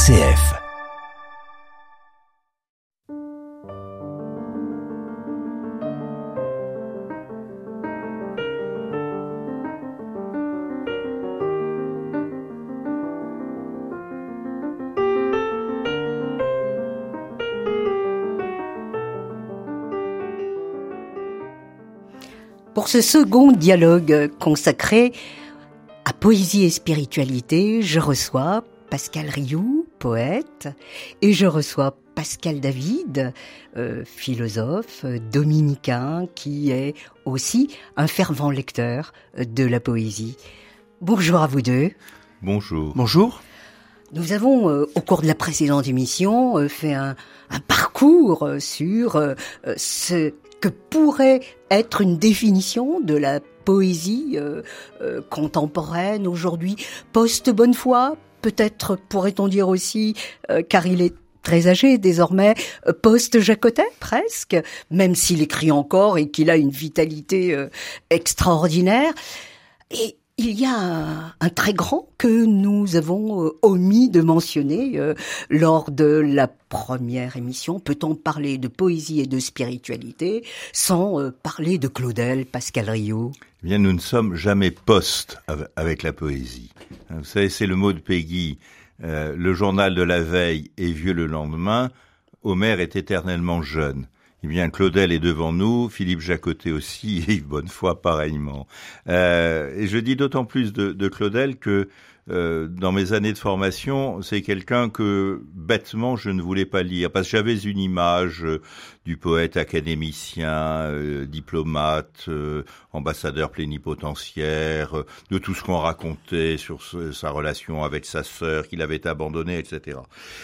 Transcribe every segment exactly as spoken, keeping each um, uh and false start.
C F. Pour ce second dialogue consacré à poésie et spiritualité, je reçois Pascal Rioux, poète, et je reçois Pascal David, euh, philosophe dominicain, qui est aussi un fervent lecteur de la poésie. Bonjour à vous deux. Bonjour. Bonjour. Nous avons, euh, au cours de la précédente émission, euh, fait un, un parcours euh, sur euh, ce que pourrait être une définition de la poésie euh, euh, contemporaine aujourd'hui, post-Bonnefoy, peut-être pourrait-on dire aussi, euh, car il est très âgé désormais, euh, post-Jacotet presque, même s'il écrit encore et qu'il a une vitalité euh, extraordinaire. Et il y a un, un très grand que nous avons euh, omis de mentionner euh, lors de la première émission. Peut-on parler de poésie et de spiritualité sans euh, parler de Claudel, Pascal Rioux ? Eh bien, nous ne sommes jamais post avec la poésie. Vous savez, c'est le mot de Péguy. Euh, le journal de la veille est vieux le lendemain. Homère est éternellement jeune. Eh bien, Claudel est devant nous, Philippe Jacotet aussi, et Yves Bonnefoy pareillement. Euh, et je dis d'autant plus de, de Claudel que euh, dans mes années de formation, c'est quelqu'un que bêtement je ne voulais pas lire, parce que j'avais une image euh, du poète académicien, euh, diplomate, euh, ambassadeur plénipotentiaire, euh, de tout ce qu'on racontait sur ce, sa relation avec sa sœur qu'il avait abandonnée, et cetera.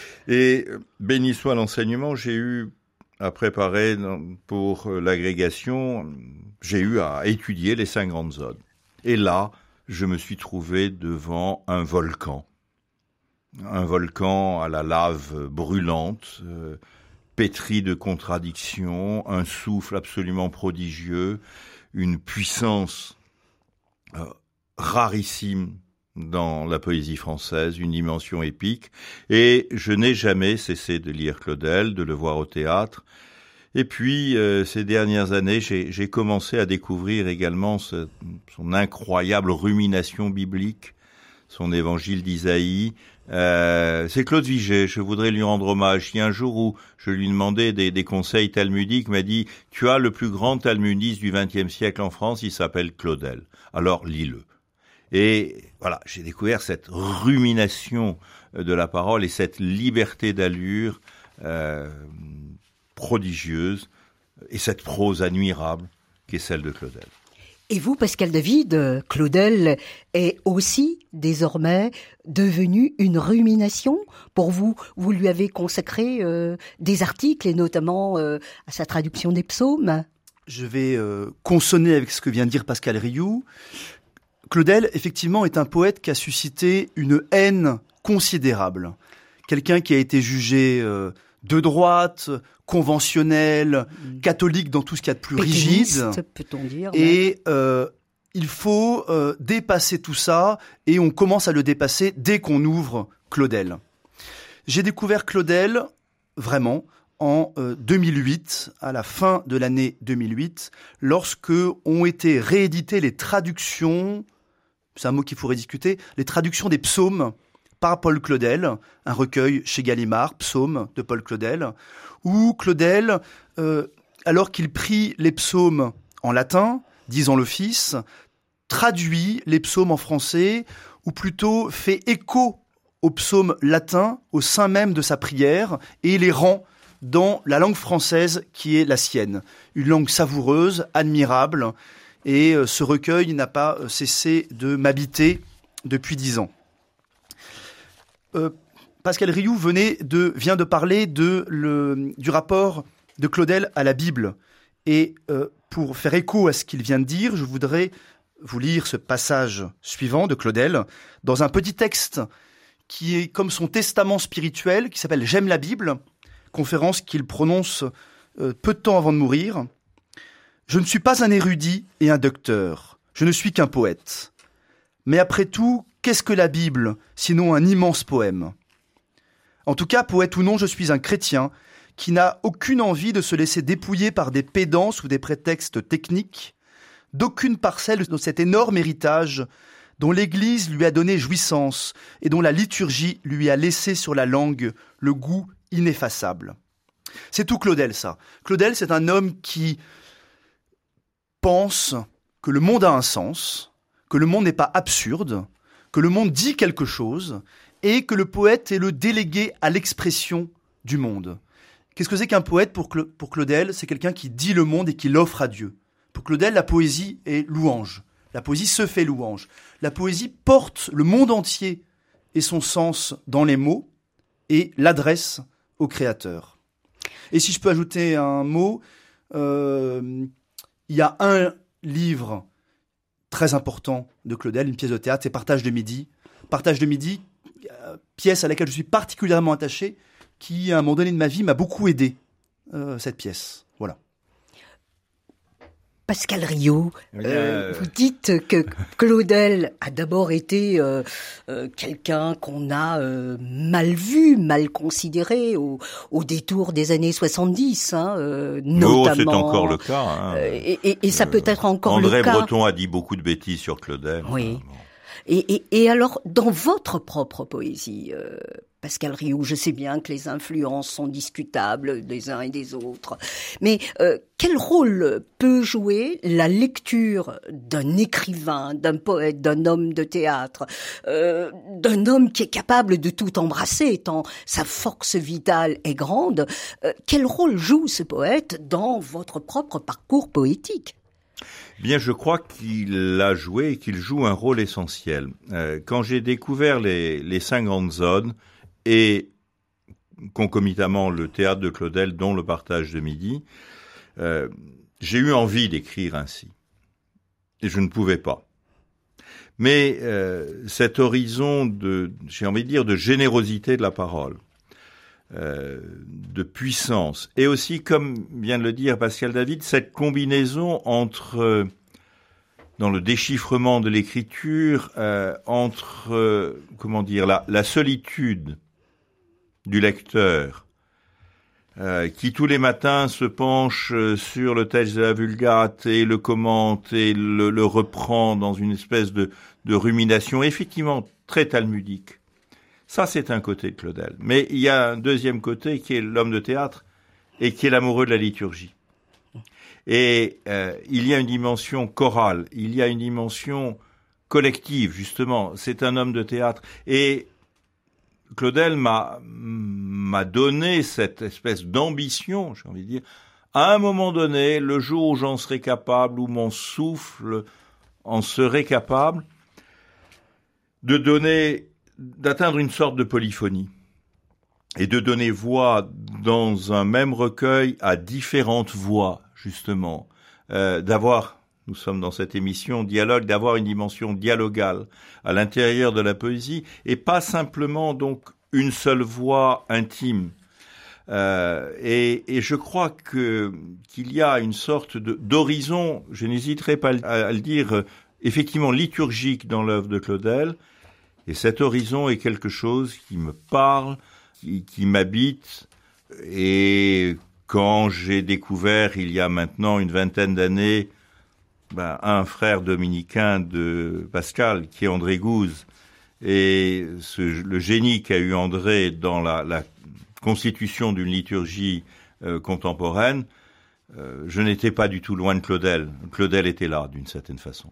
Et euh, béni soit l'enseignement, j'ai eu à préparer pour l'agrégation, j'ai eu à étudier les cinq grandes odes. Et là, je me suis trouvé devant un volcan. Un volcan à la lave brûlante, euh, pétri de contradictions, un souffle absolument prodigieux, une puissance euh, rarissime dans la poésie française, une dimension épique, et je n'ai jamais cessé de lire Claudel, de le voir au théâtre. Et puis, euh, ces dernières années, j'ai, j'ai commencé à découvrir également ce, son incroyable rumination biblique, son évangile d'Isaïe. Euh, c'est Claude Vigée, je voudrais lui rendre hommage. Il y a un jour où je lui demandais des, des conseils talmudiques, il m'a dit « Tu as le plus grand talmudiste du vingtième siècle en France, il s'appelle Claudel. Alors, lis-le. » Et voilà, j'ai découvert cette rumination de la parole et cette liberté d'allure euh, prodigieuse et cette prose admirable qui est celle de Claudel. Et vous, Pascal David, Claudel est aussi désormais devenu une rumination pour vous. Vous lui avez consacré euh, des articles et notamment euh, à sa traduction des psaumes. Je vais euh, consonner avec ce que vient de dire Pascal Rioux. Claudel, effectivement, est un poète qui a suscité une haine considérable. Quelqu'un qui a été jugé euh, de droite, conventionnel, mmh. catholique dans tout ce qu'il y a de plus Pétainiste, rigide. peut-on dire. Et euh, il faut euh, dépasser tout ça, et on commence à le dépasser dès qu'on ouvre Claudel. J'ai découvert Claudel, vraiment, en euh, deux mille huit, à la fin de l'année deux mille huit, lorsque ont été rééditées les traductions, c'est un mot qu'il faudrait discuter, les traductions des psaumes par Paul Claudel, un recueil chez Gallimard, Psaumes de Paul Claudel, où Claudel, euh, alors qu'il prit les psaumes en latin, disant l'office, traduit les psaumes en français, ou plutôt fait écho aux psaumes latins au sein même de sa prière, et les rend dans la langue française qui est la sienne. Une langue savoureuse, admirable, et ce recueil n'a pas cessé de m'habiter depuis dix ans. Euh, Pascal Rioux venait de, vient de parler de le, du rapport de Claudel à la Bible. Et euh, pour faire écho à ce qu'il vient de dire, je voudrais vous lire ce passage suivant de Claudel dans un petit texte qui est comme son testament spirituel, qui s'appelle « J'aime la Bible », conférence qu'il prononce euh, peu de temps avant de mourir. « Je ne suis pas un érudit et un docteur, je ne suis qu'un poète. Mais après tout, qu'est-ce que la Bible, sinon un immense poème ? En tout cas, poète ou non, je suis un chrétien qui n'a aucune envie de se laisser dépouiller par des pédances ou des prétextes techniques, d'aucune parcelle de cet énorme héritage dont l'Église lui a donné jouissance et dont la liturgie lui a laissé sur la langue le goût ineffaçable. C'est tout Claudel, ça. Claudel, c'est un homme qui pense que le monde a un sens, que le monde n'est pas absurde, que le monde dit quelque chose et que le poète est le délégué à l'expression du monde. Qu'est-ce que c'est qu'un poète pour, Cla- pour Claudel ? C'est quelqu'un qui dit le monde et qui l'offre à Dieu. Pour Claudel, la poésie est louange. La poésie se fait louange. La poésie porte le monde entier et son sens dans les mots et l'adresse au Créateur. Et si je peux ajouter un mot, euh, il y a un livre très important de Claudel, une pièce de théâtre, c'est Partage de midi. Partage de midi, euh, pièce à laquelle je suis particulièrement attaché, qui, à un moment donné de ma vie, m'a beaucoup aidé, euh, cette pièce. Voilà. Pascal Riot, Eh bien, euh, vous dites que Claudel a d'abord été euh, euh, quelqu'un qu'on a euh, mal vu, mal considéré au, au détour des années soixante-dix, hein, euh, notamment. Oh, c'est encore le cas. Hein. Euh, et, et, et ça Euh, peut être encore André le cas. André Breton a dit beaucoup de bêtises sur Claudel. Oui. Bon. Et, et, et alors, dans votre propre poésie, euh, Pascal Riot, je sais bien que les influences sont discutables des uns et des autres, mais euh, quel rôle peut jouer la lecture d'un écrivain, d'un poète, d'un homme de théâtre, euh, d'un homme qui est capable de tout embrasser, tant sa force vitale est grande? euh, Quel rôle joue ce poète dans votre propre parcours poétique? Bien, je crois qu'il a joué et qu'il joue un rôle essentiel. Euh, quand j'ai découvert les, les cinq grandes zones et concomitamment le théâtre de Claudel, dont le Partage de midi, euh, j'ai eu envie d'écrire ainsi. Et je ne pouvais pas. Mais euh, cet horizon de, j'ai envie de dire, de générosité de la parole, Euh, de puissance, et aussi, comme vient de le dire Pascal David, cette combinaison entre, euh, dans le déchiffrement de l'écriture, euh, entre, euh, comment dire, la, la solitude du lecteur, euh, qui tous les matins se penche sur le texte de la Vulgate et le commente et le, le reprend dans une espèce de, de rumination effectivement très talmudique. Ça, c'est un côté de Claudel. Mais il y a un deuxième côté qui est l'homme de théâtre et qui est l'amoureux de la liturgie. Et euh, il y a une dimension chorale, il y a une dimension collective, justement. C'est un homme de théâtre. Et Claudel m'a, m'a donné cette espèce d'ambition, j'ai envie de dire. À un moment donné, le jour où j'en serai capable, où mon souffle en serait capable, de donner... d'atteindre une sorte de polyphonie et de donner voix dans un même recueil à différentes voix, justement, euh, d'avoir, nous sommes dans cette émission dialogue, d'avoir une dimension dialogale à l'intérieur de la poésie et pas simplement donc une seule voix intime. Euh, et, et je crois que qu'il y a une sorte de, d'horizon, je n'hésiterai pas à, à le dire, effectivement liturgique dans l'œuvre de Claudel. Et cet horizon est quelque chose qui me parle, qui, qui m'habite. Et quand j'ai découvert, il y a maintenant une vingtaine d'années, ben, un frère dominicain de Pascal, qui est André Gouze, et ce, le génie qu'a eu André dans la, la constitution d'une liturgie euh, contemporaine, euh, je n'étais pas du tout loin de Claudel. Claudel était là, d'une certaine façon.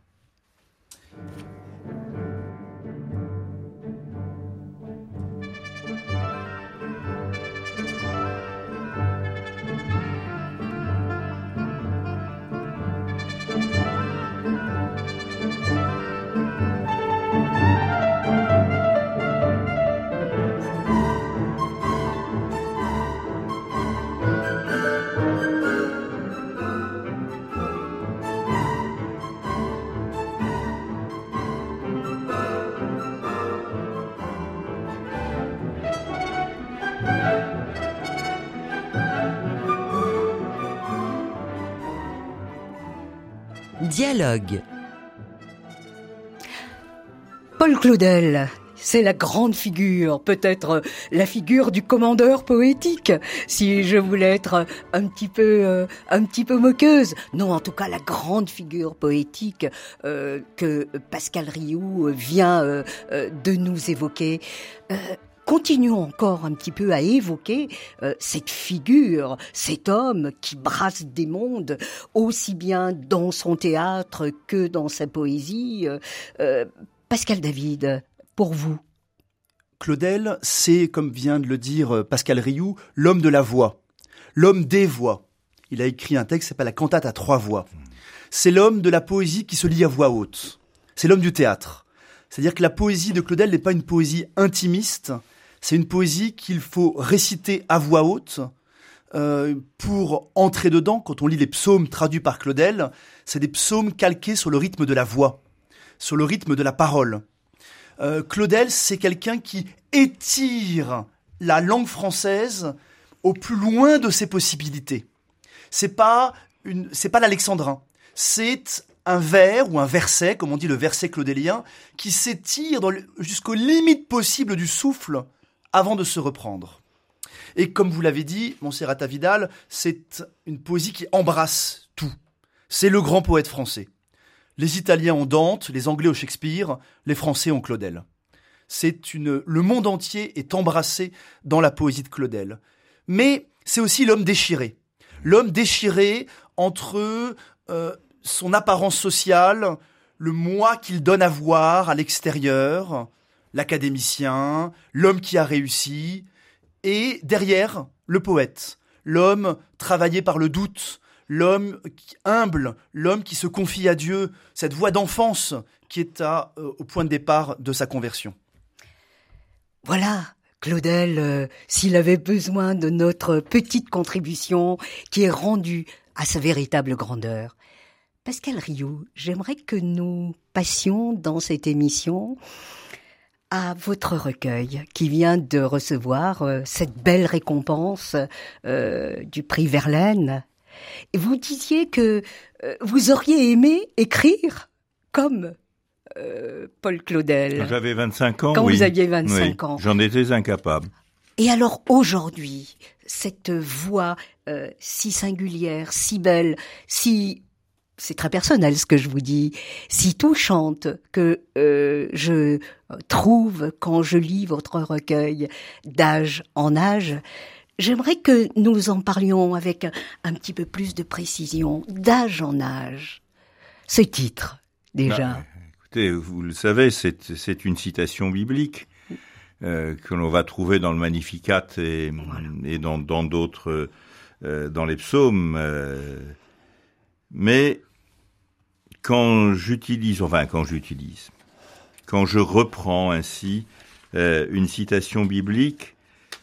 Dialogue. Paul Claudel, c'est la grande figure, peut-être la figure du commandeur poétique, si je voulais être un petit peu, euh, un petit peu moqueuse. Non, en tout cas, la grande figure poétique euh, que Pascal Rioux vient euh, euh, de nous évoquer. Euh, Continuons encore un petit peu à évoquer euh, cette figure, cet homme qui brasse des mondes, aussi bien dans son théâtre que dans sa poésie. Euh, euh, Pascal David, pour vous. Claudel, c'est, comme vient de le dire Pascal Rioux, l'homme de la voix, l'homme des voix. Il a écrit un texte qui s'appelle La cantate à trois voix. C'est l'homme de la poésie qui se lit à voix haute. C'est l'homme du théâtre. C'est-à-dire que la poésie de Claudel n'est pas une poésie intimiste, c'est une poésie qu'il faut réciter à voix haute euh, pour entrer dedans. Quand on lit les psaumes traduits par Claudel, c'est des psaumes calqués sur le rythme de la voix, sur le rythme de la parole. Euh, Claudel, c'est quelqu'un qui étire la langue française au plus loin de ses possibilités. C'est pas une, c'est pas l'alexandrin, c'est un vers ou un verset, comme on dit le verset claudélien, qui s'étire dans le, jusqu'aux limites possibles du souffle avant de se reprendre. Et comme vous l'avez dit, Monserrata Vidal, c'est une poésie qui embrasse tout. C'est le grand poète français. Les Italiens ont Dante, les Anglais ont Shakespeare, les Français ont Claudel. C'est une, le monde entier est embrassé dans la poésie de Claudel. Mais c'est aussi l'homme déchiré. L'homme déchiré entre euh, son apparence sociale, le moi qu'il donne à voir à l'extérieur, l'académicien, l'homme qui a réussi, et derrière, le poète, l'homme travaillé par le doute, l'homme humble, l'homme qui se confie à Dieu, cette voix d'enfance qui est à, euh, au point de départ de sa conversion. Voilà, Claudel, euh, s'il avait besoin de notre petite contribution qui est rendue à sa véritable grandeur. Pascal Rioux, j'aimerais que nous passions dans cette émission à votre recueil qui vient de recevoir euh, cette belle récompense euh, du prix Verlaine. Et vous disiez que euh, vous auriez aimé écrire comme euh, Paul Claudel. J'avais vingt-cinq ans, Quand oui. vous aviez vingt-cinq oui, ans. J'en étais incapable. Et alors aujourd'hui, cette voix euh, si singulière, si belle, si... c'est très personnel ce que je vous dis, si touchante que euh, je trouve quand je lis votre recueil d'âge en âge, j'aimerais que nous en parlions avec un petit peu plus de précision, d'âge en âge. Ce titre, déjà. Bah, écoutez, vous le savez, c'est, c'est une citation biblique euh, que l'on va trouver dans le Magnificat et, voilà. et dans, dans d'autres, euh, dans les psaumes. Euh, mais quand j'utilise, enfin quand j'utilise, quand je reprends ainsi euh, une citation biblique,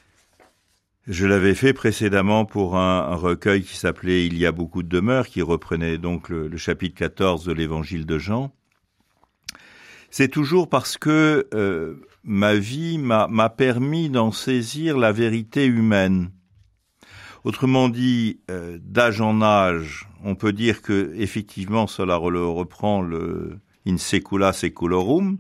je l'avais fait précédemment pour un, un recueil qui s'appelait « Il y a beaucoup de demeures », qui reprenait donc le, le chapitre quatorze de l'Évangile de Jean. C'est toujours parce que euh, ma vie m'a, m'a permis d'en saisir la vérité humaine. Autrement dit, euh, d'âge en âge, on peut dire que effectivement cela reprend le in secula seculorum,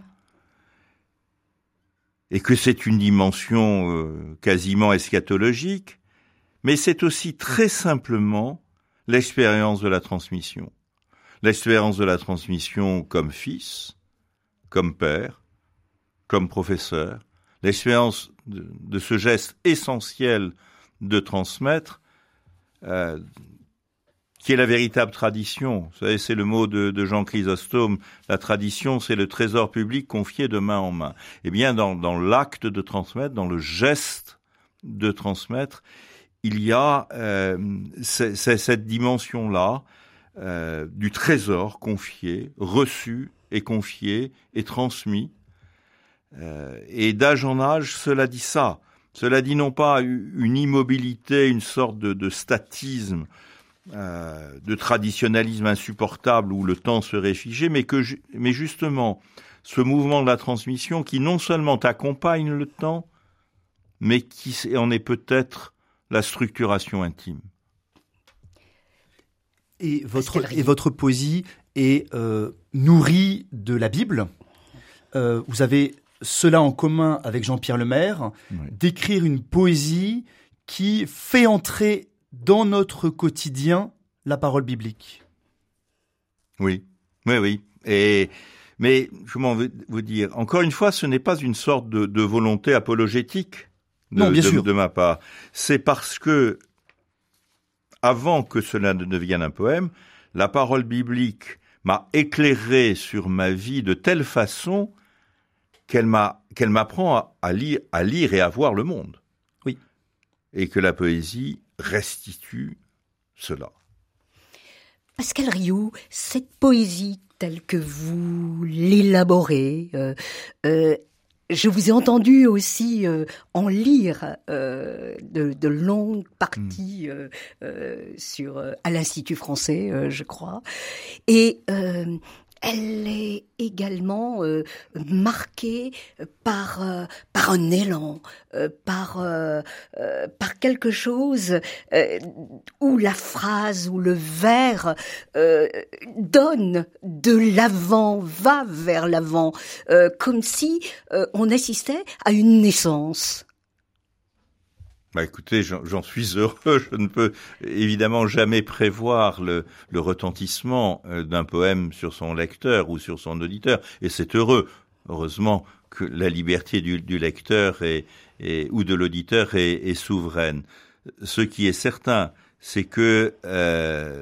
et que c'est une dimension euh, quasiment eschatologique, mais c'est aussi très simplement l'expérience de la transmission. L'expérience de la transmission comme fils, comme père, comme professeur, l'expérience de, de ce geste essentiel de transmettre, euh, qui est la véritable tradition. Vous savez, c'est le mot de, de Jean Chrysostome. La tradition, c'est le trésor public confié de main en main. Eh bien, dans, dans l'acte de transmettre, dans le geste de transmettre, il y a euh, c'est, c'est cette dimension-là euh, du trésor confié, reçu et confié et transmis. Euh, et d'âge en âge, cela dit ça. Cela dit non pas une immobilité, une sorte de, de statisme, euh, de traditionnalisme insupportable où le temps serait figé, mais que, mais justement, ce mouvement de la transmission qui non seulement accompagne le temps, mais qui en est peut-être la structuration intime. Et votre, et votre poésie est euh, nourrie de la Bible. Euh, vous avez cela en commun avec Jean-Pierre Lemaire, oui. d'écrire une poésie qui fait entrer dans notre quotidien la parole biblique. Oui, oui, oui. Et, mais je m'en veux vous dire, encore une fois, ce n'est pas une sorte de, de volonté apologétique de, non, bien de, sûr. de ma part. C'est parce que, avant que cela ne devienne un poème, la parole biblique m'a éclairé sur ma vie de telle façon qu'elle m'a, qu'elle m'apprend à, à lire, à lire et à voir le monde. Oui. Et que la poésie restitue cela. Pascal Riou, cette poésie telle que vous l'élaborez, euh, euh, je vous ai entendu aussi euh, en lire euh, de, de longues parties euh, euh, sur euh, à l'Institut français, euh, je crois, et euh, elle est également euh, marquée par euh, par un élan, euh, par euh, euh, par quelque chose euh, où la phrase ou le vers euh, donne de l'avant, va vers l'avant, euh, comme si euh, on assistait à une naissance. Bah écoutez, j'en, j'en suis heureux. Je ne peux évidemment jamais prévoir le, le retentissement d'un poème sur son lecteur ou sur son auditeur, et c'est heureux. Heureusement que la liberté du, du lecteur est, est, ou de l'auditeur est, est souveraine. Ce qui est certain, c'est que euh,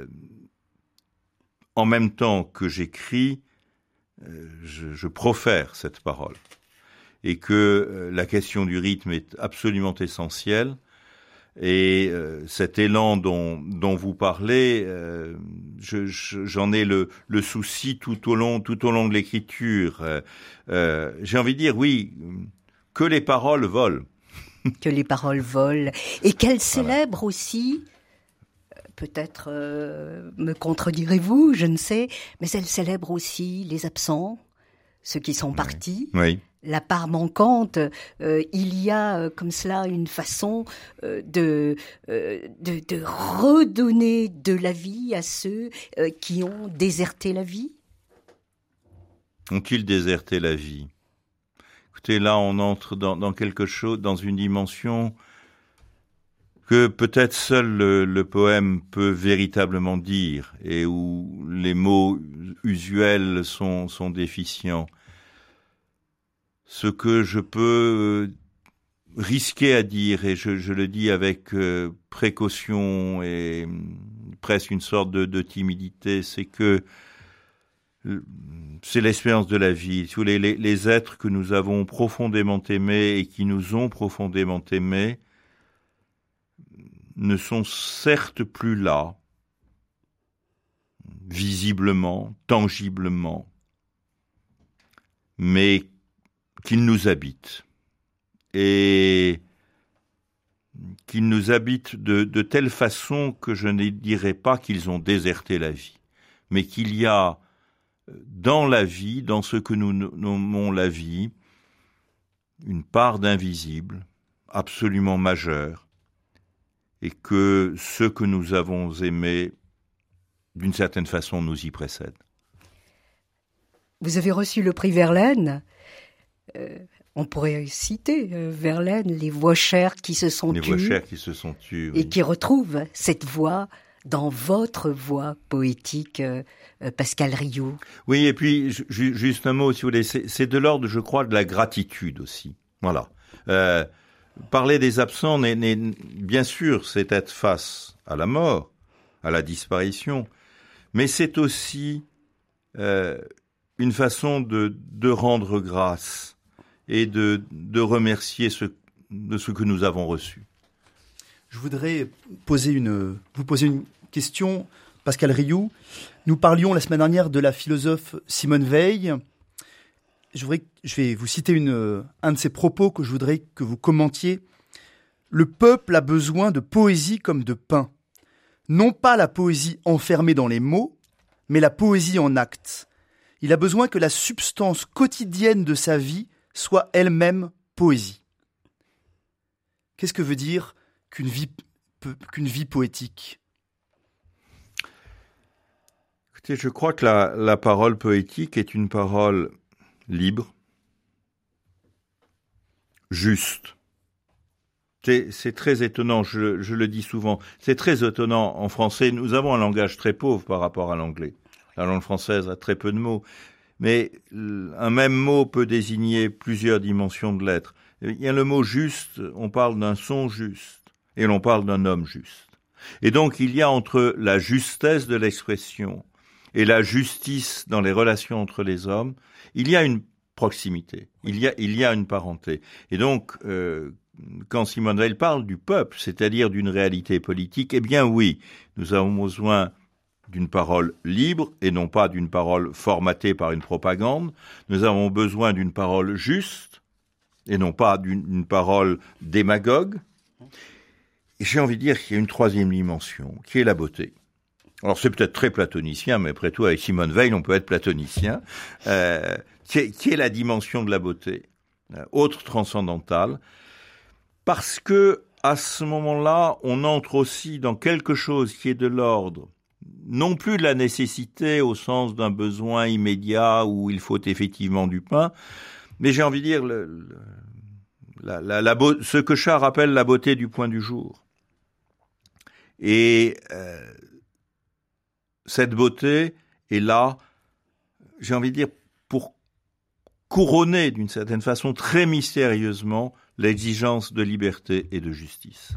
en même temps que j'écris, euh, je, je profère cette parole. Et que la question du rythme est absolument essentielle. Et euh, cet élan dont, dont vous parlez, euh, je, je, j'en ai le, le souci tout au long, tout au long de l'écriture. Euh, euh, j'ai envie de dire, oui, que les paroles volent. Que les paroles volent. Et qu'elles célèbrent voilà. aussi, peut-être euh, me contredirez-vous, je ne sais, mais elles célèbrent aussi les absents, ceux qui sont partis. Oui. La part manquante, euh, il y a euh, comme cela une façon euh, de, euh, de de redonner de la vie à ceux euh, qui ont déserté la vie. Ont-ils déserté la vie ? Écoutez, là, on entre dans, dans quelque chose, dans une dimension que peut-être seul le, le poème peut véritablement dire et où les mots usuels sont, sont déficients. Ce que je peux risquer à dire, et je, je le dis avec euh, précaution et presque une sorte de, de timidité, c'est que c'est l'expérience de la vie. Tous les, les, les êtres que nous avons profondément aimés et qui nous ont profondément aimés ne sont certes plus là, visiblement, tangiblement, mais qu'ils nous habitent, et qu'ils nous habitent de, de telle façon que je ne dirais pas qu'ils ont déserté la vie, mais qu'il y a dans la vie, dans ce que nous nommons la vie, une part d'invisible, absolument majeure, et que ceux que nous avons aimés, d'une certaine façon, nous y précèdent. Vous avez reçu le prix Verlaine. Euh, on pourrait citer euh, Verlaine, les voix chères qui se sont les tues. Les voix chères qui se sont tues, oui. Et qui retrouvent cette voix dans votre voix poétique, euh, Pascal Riou. Oui, et puis, ju- juste un mot, si vous voulez, c'est, c'est de l'ordre, je crois, de la gratitude aussi. Voilà. Euh, parler des absents, n'est, n'est, bien sûr, c'est être face à la mort, à la disparition, mais c'est aussi euh, une façon de, de rendre grâce et de, de remercier ce, de ce que nous avons reçu. Je voudrais poser une, vous poser une question, Pascal Riou. Nous parlions la semaine dernière de la philosophe Simone Veil. Je, voudrais, je vais vous citer une, un de ses propos que je voudrais que vous commentiez. Le peuple a besoin de poésie comme de pain. Non pas la poésie enfermée dans les mots, mais la poésie en actes. Il a besoin que la substance quotidienne de sa vie soit elle-même poésie. Qu'est-ce que veut dire qu'une vie, qu'une vie poétique ? Écoutez, je crois que la, la parole poétique est une parole libre, juste. C'est, c'est très étonnant, je, je le dis souvent, c'est très étonnant en français. Nous avons un langage très pauvre par rapport à l'anglais. La langue française a très peu de mots, mais un même mot peut désigner plusieurs dimensions de l'être. Il y a le mot juste, on parle d'un son juste, et l'on parle d'un homme juste. Et donc il y a entre la justesse de l'expression et la justice dans les relations entre les hommes, il y a une proximité, il y a, il y a une parenté. Et donc, euh, quand Simone Veil parle du peuple, c'est-à-dire d'une réalité politique, eh bien oui, nous avons besoin d'une parole libre et non pas d'une parole formatée par une propagande. Nous avons besoin d'une parole juste et non pas d'une, d'une parole démagogue. Et j'ai envie de dire qu'il y a une troisième dimension, qui est la beauté. Alors c'est peut-être très platonicien, mais après tout, avec Simone Veil, on peut être platonicien, euh, qui, est, qui est la dimension de la beauté, euh, autre transcendantale, parce que à ce moment-là, on entre aussi dans quelque chose qui est de l'ordre, non plus de la nécessité au sens d'un besoin immédiat où il faut effectivement du pain, mais j'ai envie de dire le, le, la, la, la beau, ce que Charles appelle la beauté du point du jour. Et euh, cette beauté est là, j'ai envie de dire, pour couronner d'une certaine façon très mystérieusement l'exigence de liberté et de justice.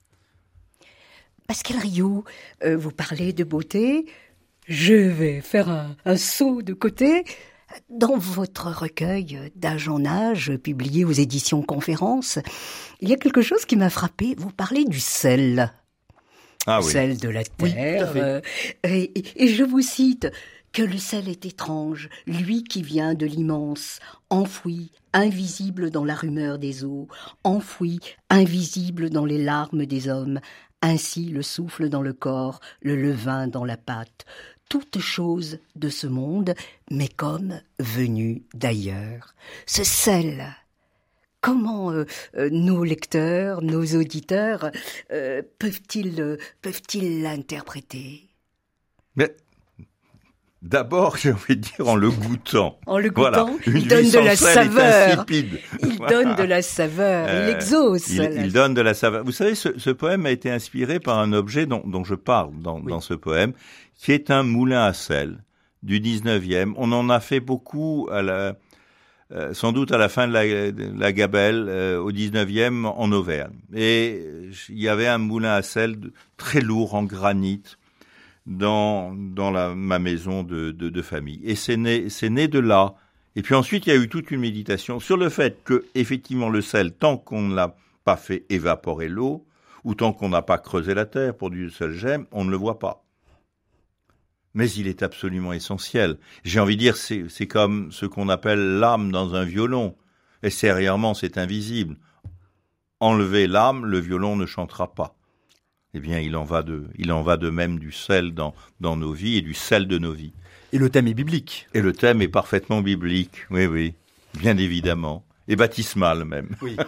Pascal Riou, euh, vous parlez de beauté. Je vais faire un, un saut de côté. Dans votre recueil d'âge en âge, publié aux éditions Conférences, il y a quelque chose qui m'a frappé. Vous parlez du sel. Ah oui. Sel de la terre. Oui, tout à fait. Euh, et, et je vous cite que le sel est étrange, lui qui vient de l'immense, enfoui, invisible dans la rumeur des eaux, enfoui, invisible dans les larmes des hommes, ainsi le souffle dans le corps, le levain dans la pâte, toute chose de ce monde, mais comme venue d'ailleurs. Ce sel, comment euh, euh, nos lecteurs, nos auditeurs euh, peuvent-ils, euh, peuvent-ils l'interpréter ? Mais d'abord, j'ai envie de dire en le goûtant. En le goûtant, voilà. il donne de la saveur. Il donne de la saveur, il exauce. Il, il donne de la saveur. Vous savez, ce, ce poème a été inspiré par un objet dont, dont je parle dans, oui. dans ce poème, qui est un moulin à sel du dix-neuvième. On en a fait beaucoup à la... Euh, sans doute à la fin de la, de la Gabelle, euh, au dix-neuvième, en Auvergne. Et il y avait un moulin à sel de, très lourd en granit dans dans la, ma maison de, de, de famille. Et c'est né, c'est né de là. Et puis ensuite, il y a eu toute une méditation sur le fait que, effectivement, le sel, tant qu'on ne l'a pas fait évaporer l'eau, ou tant qu'on n'a pas creusé la terre pour du sel gemme, on ne le voit pas. Mais il est absolument essentiel. J'ai envie de dire, c'est, c'est comme ce qu'on appelle l'âme dans un violon. Extérieurement, c'est invisible. Enlevez l'âme, le violon ne chantera pas. Eh bien, il en va de, il en va de même du sel dans, dans nos vies et du sel de nos vies. Et le thème est biblique. Et le thème est parfaitement biblique, oui, oui, bien évidemment. Et baptismal même. Oui.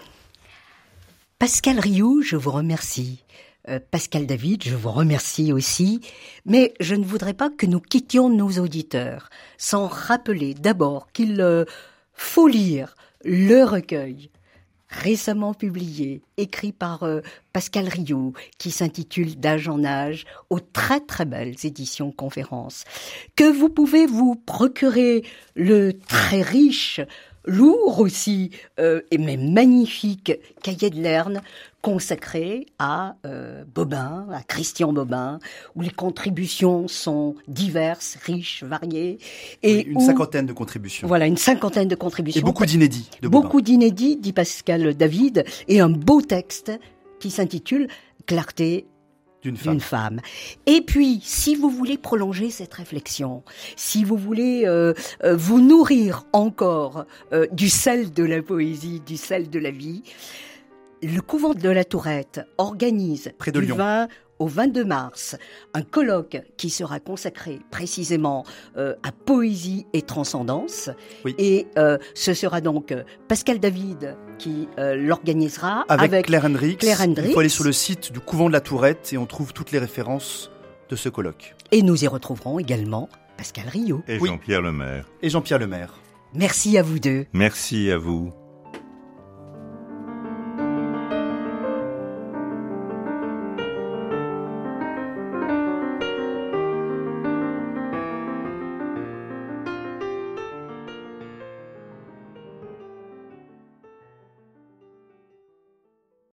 Pascal Riou, je vous remercie. Euh, Pascal David, je vous remercie aussi, mais je ne voudrais pas que nous quittions nos auditeurs sans rappeler d'abord qu'il euh, faut lire le recueil récemment publié, écrit par euh, Pascal Riou, qui s'intitule D'âge en âge, aux très très belles éditions Conférences, que vous pouvez vous procurer le très riche, lourd aussi, euh, et même magnifique cahier de Lerne, consacré à euh, Bobin, à Christian Bobin, où les contributions sont diverses, riches, variées. Et oui, une où, cinquantaine de contributions. Voilà, une cinquantaine de contributions. Et beaucoup d'inédits. De beaucoup d'inédits, dit Pascal David, et un beau texte qui s'intitule « Clarté d'une femme. d'une femme ». Et puis, si vous voulez prolonger cette réflexion, si vous voulez euh, euh, vous nourrir encore euh, du sel de la poésie, du sel de la vie, le couvent de la Tourette organise Près de du Lyon. vingt au vingt-deux mars un colloque qui sera consacré précisément euh, à poésie et transcendance. Oui. Et euh, ce sera donc euh, Pascal David qui euh, l'organisera avec, avec Claire Hendricks. Claire Hendricks. Il faut aller sur le site du couvent de la Tourette et on trouve toutes les références de ce colloque. Et nous y retrouverons également Pascal Riou. Et Oui. Jean-Pierre Lemaire. Et Jean-Pierre Lemaire. Merci à vous deux. Merci à vous.